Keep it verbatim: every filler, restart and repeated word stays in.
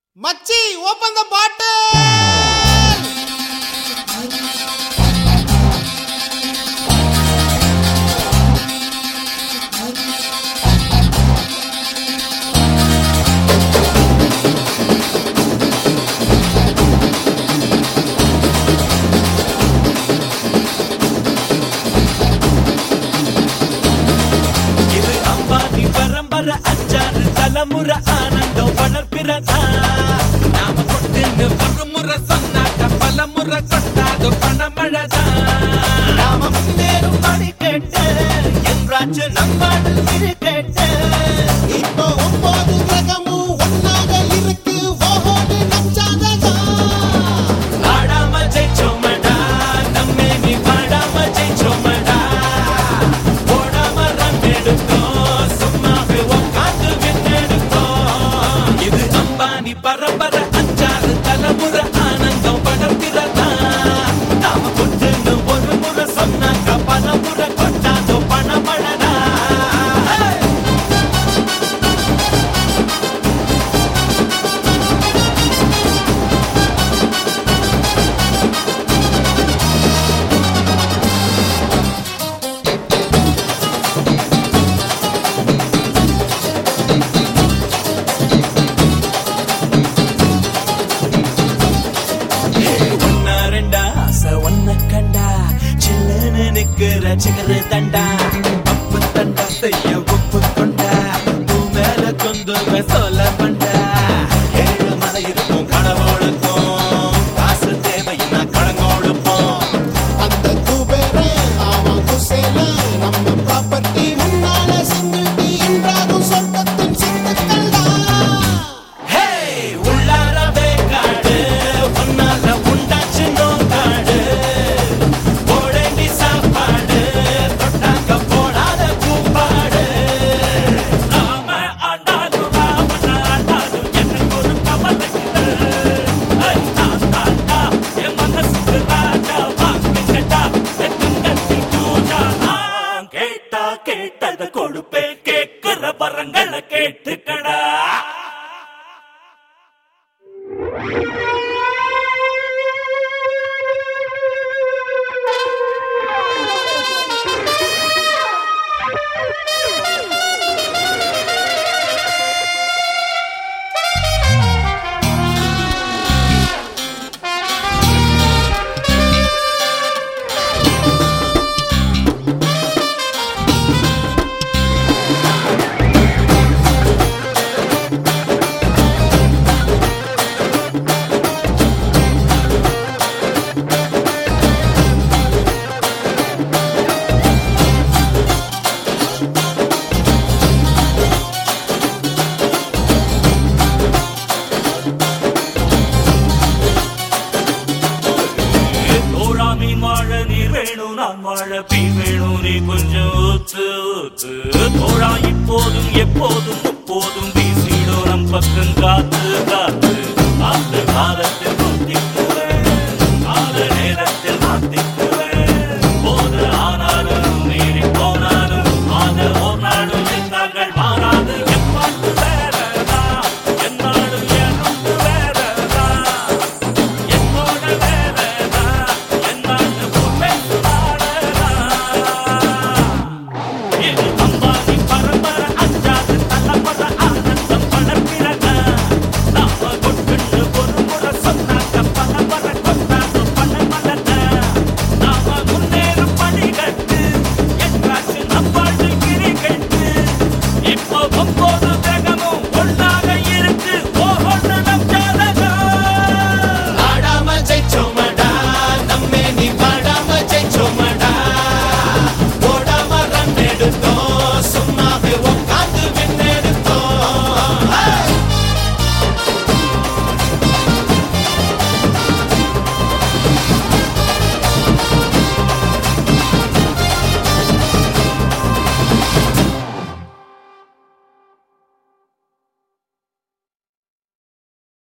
மச்சி ஓபன் தி பாட்டில். இது அம்பானி பரம்பரை அஞ்சாறு தலைமுறை ஆனந்தம் வளர்ப்பிறதா. நாம கொண்டு ஒரு முறை சொன்னாக்க பல முறை கொண்டாது பணமழதா. நாம முன்னேறும் படி கேட்டு என்றாச்சு நம்மாடு விழி கேட்டு. இப்போ ஒன்பது கிரகமும் ஒன்னாக இருக்கு. ஓஹோடு நம்சாததா. ஆடாம ஜெயிச்சோமடா நம்மே நீ பாடாம ஜெயிச்சோமடா. ஓடாம ரன் எடுத்தோம் சும்மாவே உட்காந்து விண்ணெடுத்தோம். இது அம்பானி பரம்பரை அஞ்சாறு தலைமுறை ஆனந்தம் படப்பிறதா. நாம கொண்டு ஒரு முறை சொன்னாக்க பல முறை கொண்டாதோ பணமழடா. ஒன்னா ரெண்டா ஆசை ஒன்ன கண்டா சில்லுன்னு நிக்கிற சிகரு தண்டா. அப்பு தண்டா செய்ய உப்பு கொண்டா பூ மேல கொண்டு சொல்ல பண்டா. ஏழு மலை இருக்கும் கடவுளுக்கும் காசு தேவைன்னா கடங்கோடுப்போம். அந்த குபேரே அவன் குசேல நம்ம ப்ராப்பர்ட்டி முன்னால சிங்கிள்டி என்றாகும் சொர்க்கத்தின் சித்துக்கள்டா. ஹே உள்ளாரவே காடு ஒன்னால உண்டாச்சு நோக்காடு. போடேண்டி சாப்பாடு தொட்டாக்க போடாத கூப்பாடு. நாம ஆண்டாலும் ராமன ஆண்டாலும் எனக்கு ஒரு கவலை இல்லை. ஐ, நான் தாண்டா என் மனசுக்கு ராஜா வாங்கிட்டா எத்தங்கத்தி பூஜா. நான் கேட்டா கேட்டதை கொடுப்பேன் கேட்கிற வரங்களை கேட்டுக்கடா. தோழா மீன் வாழ நீர் வேணும் நான் வாழ பீ வேணும் நீ கொஞ்சம் ஊத்து ஊத்து. தோழா இப்போதும் எப்போதும் எப்போதும் வீசிடும் நம் பக்கம் காத்து